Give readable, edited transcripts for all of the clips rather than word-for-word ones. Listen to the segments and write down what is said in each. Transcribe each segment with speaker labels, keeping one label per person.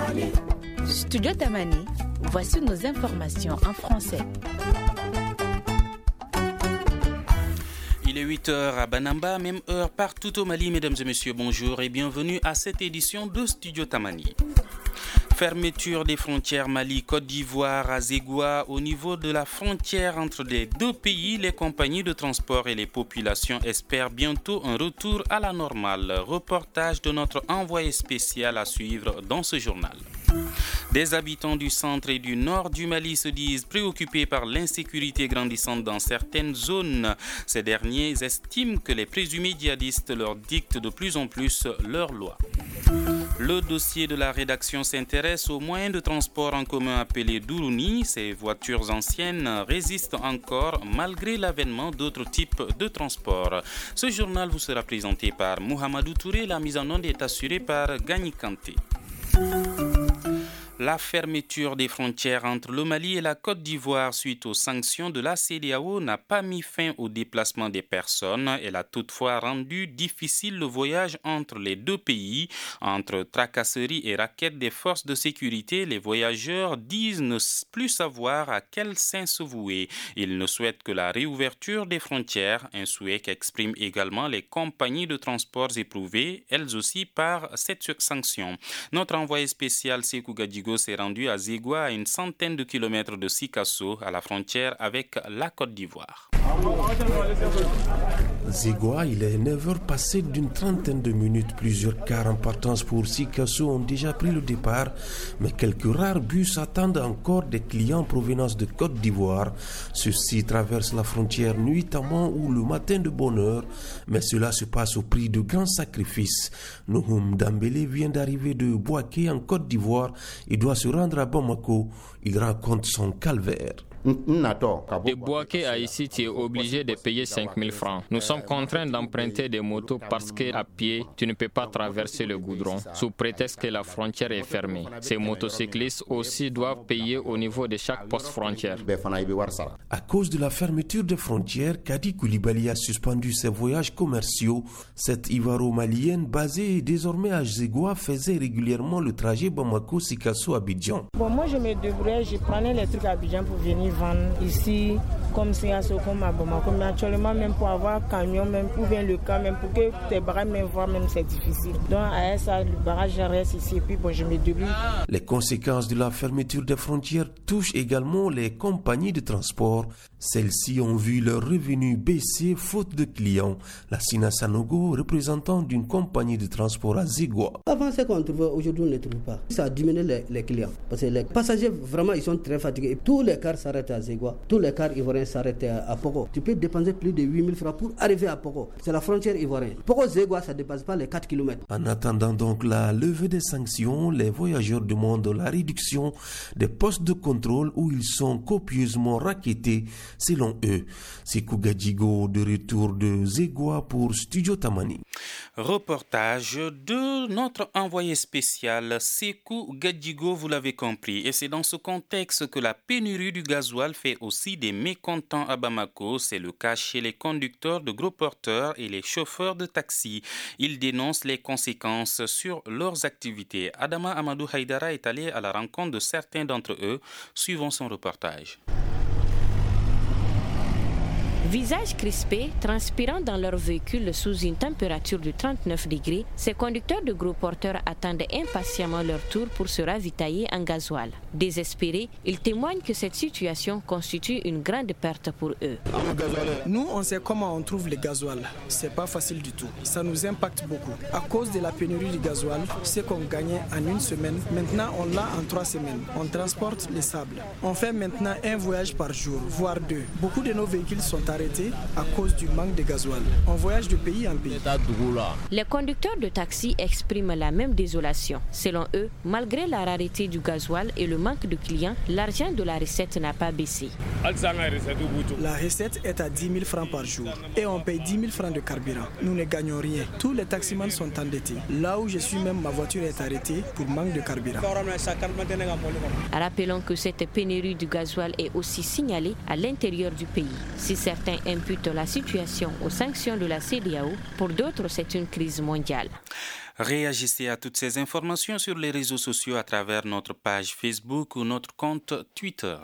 Speaker 1: Studio Tamani, voici nos informations en français.
Speaker 2: Il est 8h à Banamba, même heure partout au Mali. Mesdames et messieurs, bonjour et bienvenue à cette édition de Studio Tamani. Fermeture des frontières Mali-Côte d'Ivoire à Zégoua. Au niveau de la frontière entre les deux pays, les compagnies de transport et les populations espèrent bientôt un retour à la normale. Reportage de notre envoyé spécial à suivre dans ce journal. Des habitants du centre et du nord du Mali se disent préoccupés par l'insécurité grandissante dans certaines zones. Ces derniers estiment que les présumés djihadistes leur dictent de plus en plus leurs lois. Le dossier de la rédaction s'intéresse aux moyens de transport en commun appelés Dourouni. Ces voitures anciennes résistent encore malgré l'avènement d'autres types de transport. Ce journal vous sera présenté par Mohamedou Touré. La mise en onde est assurée par Gagny Kanté. La fermeture des frontières entre le Mali et la Côte d'Ivoire suite aux sanctions de la CEDEAO n'a pas mis fin au déplacement des personnes. Elle a toutefois rendu difficile le voyage entre les deux pays. Entre tracasseries et raquettes des forces de sécurité, les voyageurs disent ne plus savoir à quel saint se vouer. Ils ne souhaitent que la réouverture des frontières, un souhait qu'expriment également les compagnies de transports éprouvées, elles aussi par cette sanction. Notre envoyé spécial Sékou Gadjigo s'est rendu à Zégoua, à une centaine de kilomètres de Sikasso, à la frontière avec la Côte d'Ivoire.
Speaker 3: Zégoua, il est 9h passé d'une trentaine de minutes. Plusieurs cars en partance pour Sikasso ont déjà pris le départ, mais quelques rares bus attendent encore des clients en provenance de Côte d'Ivoire. Ceux-ci traversent la frontière nuitamment ou le matin de bonne heure, mais cela se passe au prix de grands sacrifices. Nouhoum Dambélé vient d'arriver de Bouaké en Côte d'Ivoire et doit se rendre à Bamako. Il raconte son calvaire.
Speaker 4: De Bouaké à ici, tu es obligé de payer 5 000 francs. Nous sommes contraints d'emprunter des motos parce qu'à pied, tu ne peux pas traverser le goudron, sous prétexte que la frontière est fermée. Ces motocyclistes aussi doivent payer au niveau de chaque poste frontière.
Speaker 3: À cause de la fermeture des frontières, Kadi Koulibaly a suspendu ses voyages commerciaux. Cette Ivaro-malienne basée désormais à Zégoua faisait régulièrement le trajet Bamako-Sikasso-Abidjan.
Speaker 5: Moi je me débrouillais, je prenais les trucs à Abidjan pour venir vendre ici, comme Sikasso, comme à Bamako. Mais actuellement, même pour avoir camion, même pour bien le cas, même pour que tes barrages même voir, même c'est difficile. Donc à ça, le barrage reste ici et puis bon, je me débrouille.
Speaker 3: Les conséquences de la fermeture des frontières touchent également les compagnies de transport. Celles-ci ont vu leurs revenus baisser faute de clients. La Sina Sanogo, représentant d'une compagnie de transport à Zégoua.
Speaker 6: Avant ce qu'on trouvait, aujourd'hui on ne trouve pas. Ça a diminué les clients. Parce que les passagers, vraiment, ils sont très fatigués. Tous les cars s'arrêtent à Zégoua. Tous les cars ivoiriens s'arrêtent à Poko. Tu peux dépenser plus de 8 000 francs pour arriver à Poko. C'est la frontière ivoirienne. Poko-Zégoua, ça ne dépasse pas les 4 km.
Speaker 3: En attendant donc la levée des sanctions, les voyageurs demandent la réduction des postes de contrôle où ils sont copieusement rackettés, selon eux. Sékou Gadjigo de retour de Zégoua pour Studio Tamani.
Speaker 2: Reportage de notre envoyé spécial Sékou Gadjigo, vous l'avez compris. Et c'est dans ce contexte que la pénurie du gasoil fait aussi des mécontents à Bamako. C'est le cas chez les conducteurs de gros porteurs et les chauffeurs de taxi. Ils dénoncent les conséquences sur leurs activités. Adama Amadou Haïdara est allé à la rencontre de certains d'entre eux. Suivons son reportage.
Speaker 7: Visage crispé, transpirant dans leur véhicule sous une température de 39 degrés, ces conducteurs de gros porteurs attendent impatiemment leur tour pour se ravitailler en gasoil. Désespérés, ils témoignent que cette situation constitue une grande perte pour eux.
Speaker 8: Nous, on sait comment on trouve le gasoil. C'est pas facile du tout. Ça nous impacte beaucoup. À cause de la pénurie du gasoil, ce qu'on gagnait en une semaine, maintenant on l'a en 3 semaines. On transporte les sables. On fait maintenant un voyage par jour, voire 2. Beaucoup de nos véhicules sont arrêtés à cause du manque de gasoil. On voyage de pays en pays.
Speaker 7: Les conducteurs de taxi expriment la même désolation. Selon eux, malgré la rareté du gasoil et le manque de clients, l'argent de la recette n'a pas baissé.
Speaker 8: La recette est à 10 000 francs par jour et on paye 10 000 francs de carburant. Nous ne gagnons rien. Tous les taximans sont endettés. Là où je suis même, ma voiture est arrêtée pour manque de carburant.
Speaker 7: Rappelons que cette pénurie du gasoil est aussi signalée à l'intérieur du pays. Si certains imputent la situation aux sanctions de la CEDEAO, pour d'autres c'est une crise mondiale.
Speaker 2: Réagissez à toutes ces informations sur les réseaux sociaux à travers notre page Facebook ou notre compte Twitter.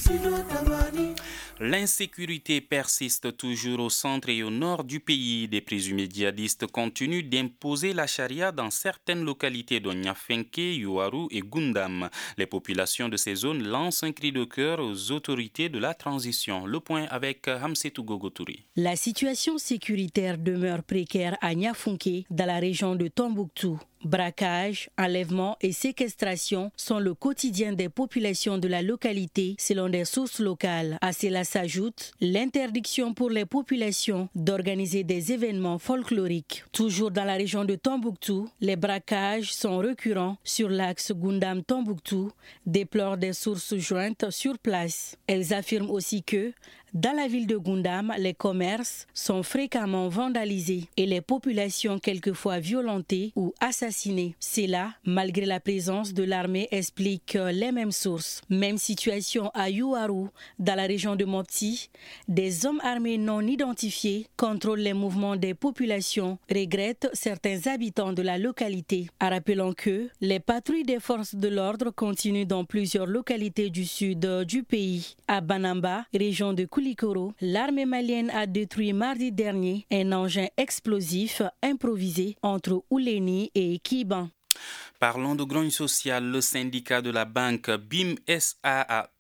Speaker 2: L'insécurité persiste toujours au centre et au nord du pays. Des présumés djihadistes continuent d'imposer la charia dans certaines localités de Nyafenke, Yuaru et Gundam. Les populations de ces zones lancent un cri de cœur aux autorités de la transition. Le point avec Hamsetou Gogotouri.
Speaker 9: La situation sécuritaire demeure précaire à Nyafenke, dans la région de Tombouctou. Braquages, enlèvements et séquestrations sont le quotidien des populations de la localité selon des sources locales. À cela s'ajoute l'interdiction pour les populations d'organiser des événements folkloriques. Toujours dans la région de Tombouctou, les braquages sont récurrents sur l'axe Gundam-Tombouctou, déplorent des sources jointes sur place. Elles affirment aussi que dans la ville de Gundam, les commerces sont fréquemment vandalisés et les populations quelquefois violentées ou assassinées. C'est là, malgré la présence de l'armée, expliquent les mêmes sources. Même situation à Yuaru, dans la région de Mopti. Des hommes armés non identifiés contrôlent les mouvements des populations, regrettent certains habitants de la localité. Rappelons que les patrouilles des forces de l'ordre continuent dans plusieurs localités du sud du pays. À Banamba, région de Koulikoro, l'armée malienne a détruit mardi dernier un engin explosif improvisé entre Ouleni et Kiban.
Speaker 2: Parlons de grogne sociale. Le syndicat de la banque BIM SA a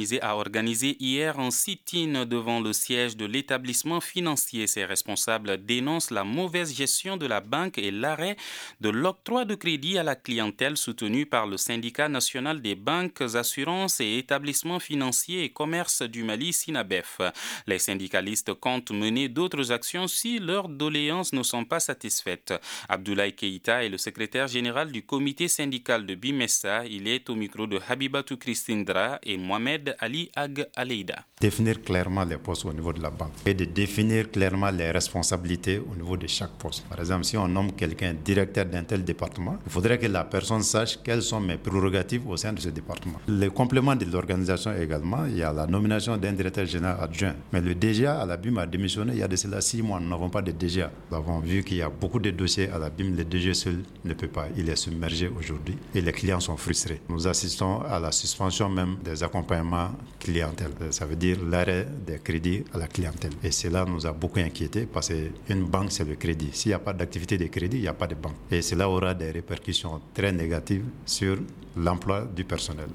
Speaker 2: organisé hier un sit-in devant le siège de l'établissement financier. Ses responsables dénoncent la mauvaise gestion de la banque et l'arrêt de l'octroi de crédit à la clientèle soutenu par le syndicat national des banques, assurances et établissements financiers et commerces du Mali, SINABEF. Les syndicalistes comptent mener d'autres actions si leurs doléances ne sont pas satisfaites. Abdoulaye Keïta est le secrétaire général du comité syndical de Bimessa. Il est au micro de Habibatou Christindra et Mohamed Ali Ag Aleida.
Speaker 10: Définir clairement les postes au niveau de la banque et de définir clairement les responsabilités au niveau de chaque poste. Par exemple, si on nomme quelqu'un directeur d'un tel département, il faudrait que la personne sache quelles sont mes prérogatives au sein de ce département. Le complément de l'organisation également, il y a la nomination d'un directeur général adjoint. Mais le DGA à la BIM a démissionné il y a de cela 6 mois. Nous n'avons pas de DGA. Nous avons vu qu'il y a beaucoup de dossiers à la BIM. Le DG seul ne peut pas. Il est submergé aujourd'hui et les clients sont frustrés. Nous assistons à la suspension même des accompagnements clientèle. Ça veut dire l'arrêt des crédits à la clientèle. Et cela nous a beaucoup inquiétés parce qu'une banque, c'est le crédit. S'il n'y a pas d'activité de crédit, il n'y a pas de banque. Et cela aura des répercussions très négatives sur l'emploi du personnel.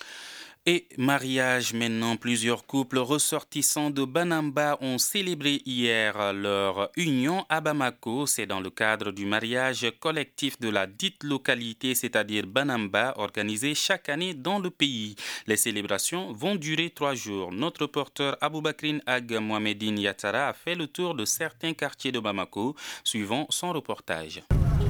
Speaker 2: Et mariage maintenant, plusieurs couples ressortissants de Banamba ont célébré hier leur union à Bamako. C'est dans le cadre du mariage collectif de la dite localité, c'est-à-dire Banamba, organisé chaque année dans le pays. Les célébrations vont durer 3 jours. Notre reporter Aboubakrine Ag Mohamedine Yatara a fait le tour de certains quartiers de Bamako, suivant son reportage.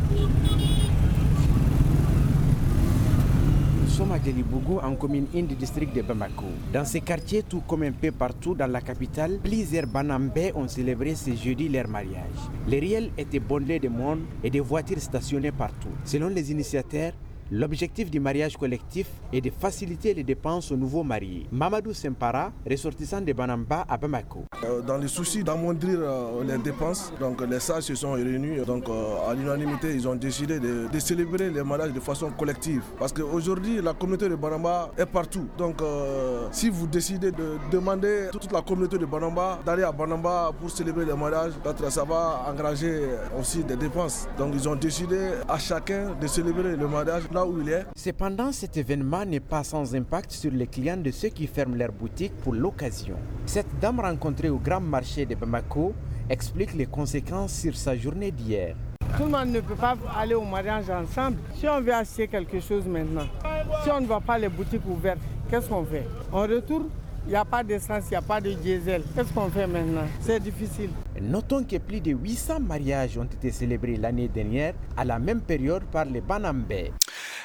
Speaker 11: Nous sommes à Djelibougou, en commune 1 du district de Bamako. Dans ces quartiers, tout comme un peu partout dans la capitale, plusieurs Banambais ont célébré ce jeudi leur mariage. Les riels étaient bondés de monde et de voitures stationnées partout. Selon les initiateurs, l'objectif du mariage collectif est de faciliter les dépenses aux nouveaux mariés. Mamadou Sempara, ressortissant de Banamba à Bamako.
Speaker 12: Dans le souci d'amoindrir les dépenses, donc les sages se sont réunis. Donc à l'unanimité, ils ont décidé de célébrer les mariages de façon collective. Parce qu'aujourd'hui, la communauté de Banamba est partout. Donc si vous décidez de demander à toute la communauté de Banamba d'aller à Banamba pour célébrer les mariages, ça va engager aussi des dépenses. Donc ils ont décidé à chacun de célébrer le mariage là où il est.
Speaker 11: Cependant, cet événement n'est pas sans impact sur les clients de ceux qui ferment leurs boutiques pour l'occasion. Cette dame rencontrée au grand marché de Bamako explique les conséquences sur sa journée d'hier.
Speaker 5: Tout le monde ne peut pas aller au mariage ensemble. Si on veut acheter quelque chose maintenant, si on ne voit pas les boutiques ouvertes, qu'est-ce qu'on fait? On retourne? Il n'y a pas d'essence, il n'y a pas de diesel. Qu'est-ce qu'on fait maintenant? C'est difficile.
Speaker 11: Notons que plus de 800 mariages ont été célébrés l'année dernière à la même période par les Banambais.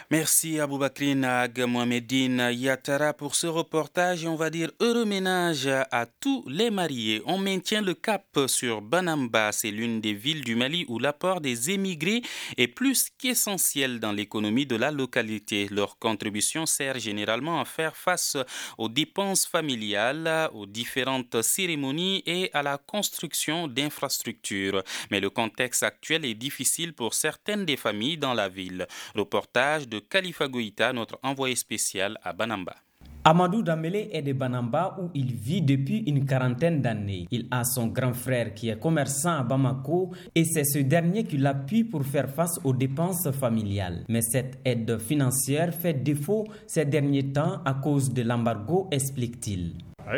Speaker 2: Merci à Boubakrine Ag Mohamedine Yatara pour ce reportage et on va dire heureux ménage à tous les mariés. On maintient le cap sur Banamba, c'est l'une des villes du Mali où l'apport des émigrés est plus qu'essentiel dans l'économie de la localité. Leur contribution sert généralement à faire face aux dépenses familiales, aux différentes cérémonies et à la construction d'infrastructures. Mais le contexte actuel est difficile pour certaines des familles dans la ville. Reportage de Khalifa Goïta, notre envoyé spécial à Banamba.
Speaker 13: Amadou Damele est de Banamba où il vit depuis une quarantaine d'années. Il a son grand frère qui est commerçant à Bamako et c'est ce dernier qui l'appuie pour faire face aux dépenses familiales. Mais cette aide financière fait défaut ces derniers temps à cause de l'embargo, explique-t-il.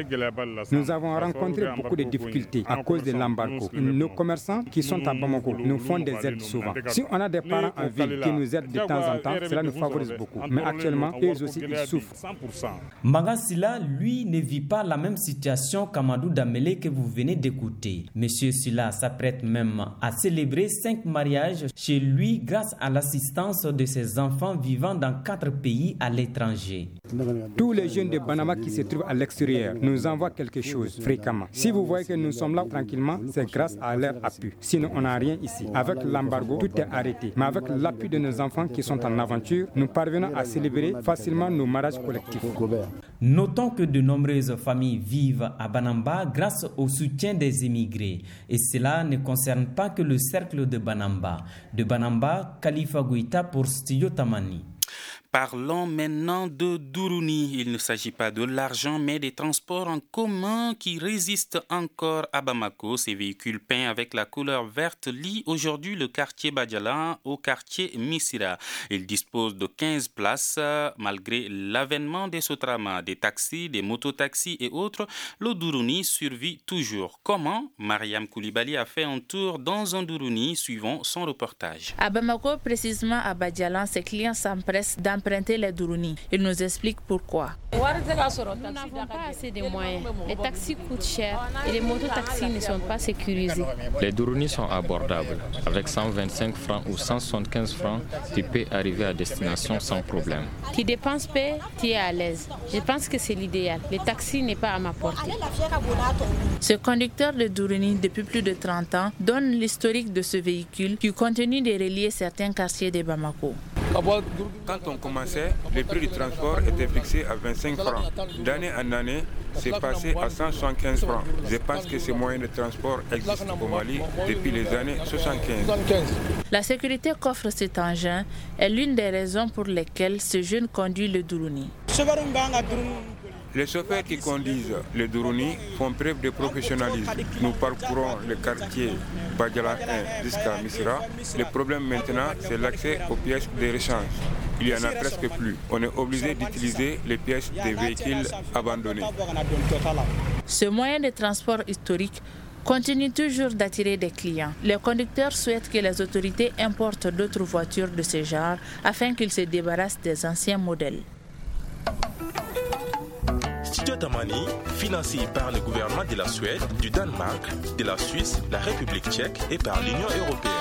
Speaker 14: Nous avons rencontré beaucoup de difficultés à cause de l'embargo. Nos commerçants qui sont à Bamako nous font des aides souvent. Si on a des parents en ville qui nous aident de temps en temps, cela nous favorise beaucoup. Mais actuellement, eux aussi, ils souffrent.
Speaker 13: Mbanga Silla, lui, ne vit pas la même situation qu'Amadou Damele que vous venez d'écouter. Monsieur Silla s'apprête même à célébrer 5 mariages chez lui grâce à l'assistance de ses enfants vivant dans 4 pays à l'étranger.
Speaker 14: Tous les jeunes de Banama qui se trouvent à l'extérieur nous envoient quelque chose fréquemment. Si vous voyez que nous sommes là tranquillement, c'est grâce à leur appui. Sinon, on n'a rien ici. Avec l'embargo, tout est arrêté. Mais avec l'appui de nos enfants qui sont en aventure, nous parvenons à célébrer facilement nos mariages collectifs.
Speaker 13: Notons que de nombreuses familles vivent à Banamba grâce au soutien des émigrés. Et cela ne concerne pas que le cercle de Banamba. De Banamba, Khalifa Goïta pour Studio Tamani.
Speaker 2: Parlons maintenant de Dourouni. Il ne s'agit pas de l'argent, mais des transports en commun qui résistent encore à Bamako. Ces véhicules peints avec la couleur verte lient aujourd'hui le quartier Badiala au quartier Missira. Ils disposent de 15 places malgré l'avènement des Sotrama, des taxis, des mototaxis et autres. Le Dourouni survit toujours. Comment? Mariam Koulibaly a fait un tour dans un Dourouni. Suivons son reportage.
Speaker 15: À Bamako, précisément à Badiala, ses clients s'empressent d'emprunter les Dourouni. Il nous explique pourquoi.
Speaker 7: Nous n'avons pas assez de moyens. Les taxis coûtent cher et les mototaxis ne sont pas sécurisés.
Speaker 4: Les Dourouni sont abordables. Avec 125 francs ou 175 francs, tu peux arriver à destination sans problème.
Speaker 7: Tu dépenses peu, tu es à l'aise. Je pense que c'est l'idéal. Le taxi n'est pas à ma portée.
Speaker 15: Ce conducteur de Dourouni depuis plus de 30 ans donne l'historique de ce véhicule qui continue de relier certains quartiers de Bamako.
Speaker 16: Quand on commençait, le prix du transport était fixé à 25 francs. D'année en année, c'est passé à 175 francs. Je pense que ces moyens de transport existent au Mali depuis les années 75.
Speaker 15: La sécurité qu'offre cet engin est l'une des raisons pour lesquelles ce jeune conduit le Dourouni.
Speaker 16: Les chauffeurs qui conduisent le Dourouni font preuve de professionnalisme. Nous parcourons le quartier Badiala 1 jusqu'à Missira. Le problème maintenant, c'est l'accès aux pièces de rechange. Il n'y en a presque plus. On est obligé d'utiliser les pièces des véhicules abandonnés.
Speaker 15: Ce moyen de transport historique continue toujours d'attirer des clients. Les conducteurs souhaitent que les autorités importent d'autres voitures de ce genre afin qu'ils se débarrassent des anciens modèles.
Speaker 17: Studio Tamani, financé par le gouvernement de la Suède, du Danemark, de la Suisse, la République tchèque et par l'Union européenne.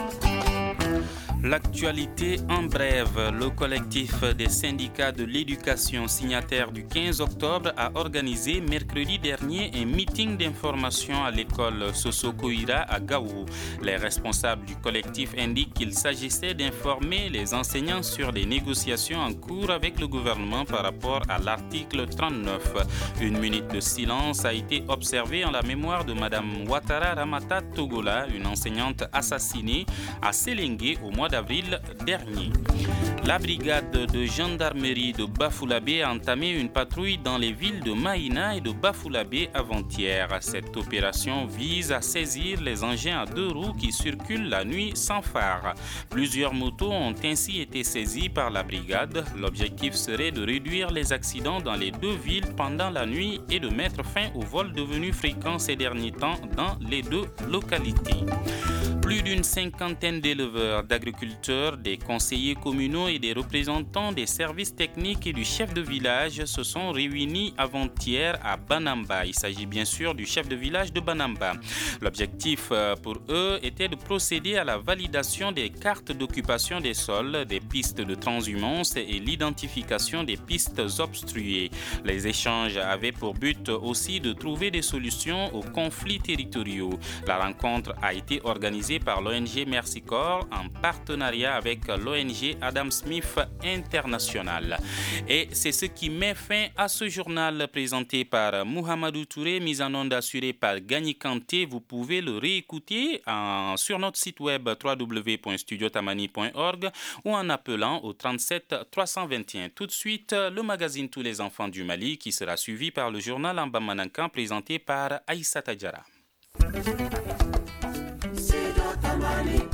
Speaker 2: L'actualité en bref. Le collectif des syndicats de l'éducation signataire du 15 octobre a organisé mercredi dernier un meeting d'information à l'école Sosokoira à Gao. Les responsables du collectif indiquent qu'il s'agissait d'informer les enseignants sur les négociations en cours avec le gouvernement par rapport à l'article 39. Une minute de silence a été observée en la mémoire de Mme Ouattara Ramata Togola, une enseignante assassinée à Séléngué au mois d'avril dernier. La brigade de gendarmerie de Bafoullabé a entamé une patrouille dans les villes de Maïna et de Bafoullabé avant-hier. Cette opération vise à saisir les engins à 2 roues qui circulent la nuit sans phare. Plusieurs motos ont ainsi été saisies par la brigade. L'objectif serait de réduire les accidents dans les 2 villes pendant la nuit et de mettre fin aux vols devenus fréquents ces derniers temps dans les 2 localités. Plus d'une cinquantaine d'éleveurs, d'agriculteurs, des conseillers communaux et des représentants des services techniques et du chef de village se sont réunis avant-hier à Banamba. Il s'agit bien sûr du chef de village de Banamba. L'objectif pour eux était de procéder à la validation des cartes d'occupation des sols, des pistes de transhumance et l'identification des pistes obstruées. Les échanges avaient pour but aussi de trouver des solutions aux conflits territoriaux. La rencontre a été organisée par l'ONG Mercy Corps en partenariat avec l'ONG Adam Smith International. Et c'est ce qui met fin à ce journal présenté par Mouhamadou Touré, mise en onde assurée par Gagny Kanté. Vous pouvez le réécouter sur notre site web www.studiotamani.org ou en appelant au 37 321. Tout de suite, le magazine Tous les enfants du Mali qui sera suivi par le journal en Bamanankan présenté par Aïssa Tadjara. Tamani